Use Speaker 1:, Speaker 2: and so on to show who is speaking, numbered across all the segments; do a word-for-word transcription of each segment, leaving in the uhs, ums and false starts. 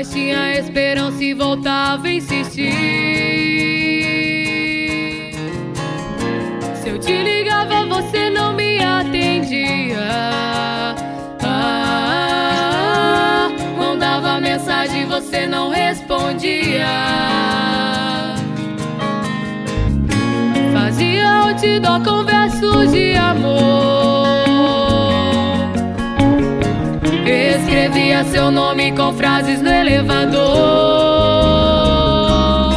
Speaker 1: mas tinha esperança e voltava a insistir. Se eu te ligava, você não me atendia. Ah, mandava mensagem, você não respondia. Fazia outdoor com versos de amor. Escrevia seu nome com frases no elevador.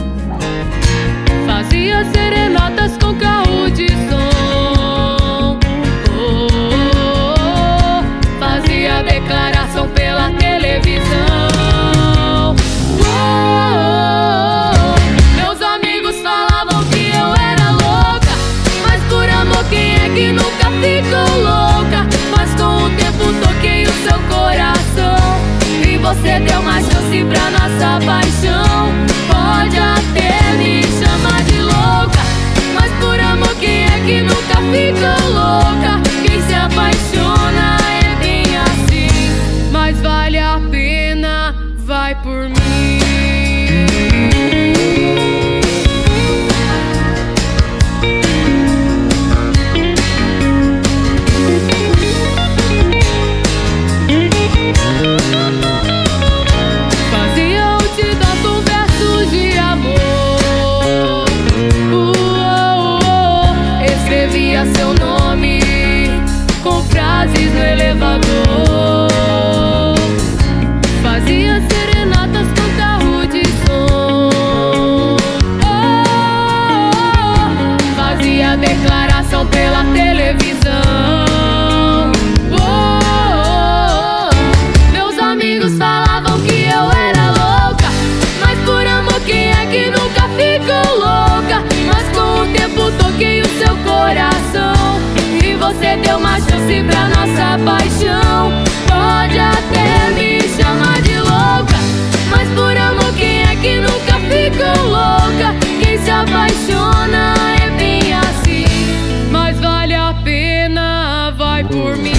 Speaker 1: Fazia serenatas com carro de som. Oh, oh, oh. Fazia declaração pela televisão. Oh, oh, oh. Meus amigos falavam que eu era louca, mas por amor quem é que nunca ficou louca? Mas com o tempo toquei o seu coração e você deu uma chance pra nossa paixão. Pode até me chamar de louca, mas por amor quem é que nunca ficou louca? Quem se apaixona é bem assim, mas vale a pena, vai por mim. Seu nome com frases no elevador. Fazia serenatas com carro de som. Oh, oh, oh. Fazia declaração pela televisão. Oh, oh, oh. Meus amigos falavam que eu era louca, mas por amor quem é que nunca ficou louca? Mas com o tempo toquei o seu coração e você deu uma chance pra nossa paixão. Pode até me chamar de louca, mas por amor quem é que nunca ficou louca? Quem se apaixona é bem assim, mas vale a pena, vai por mim.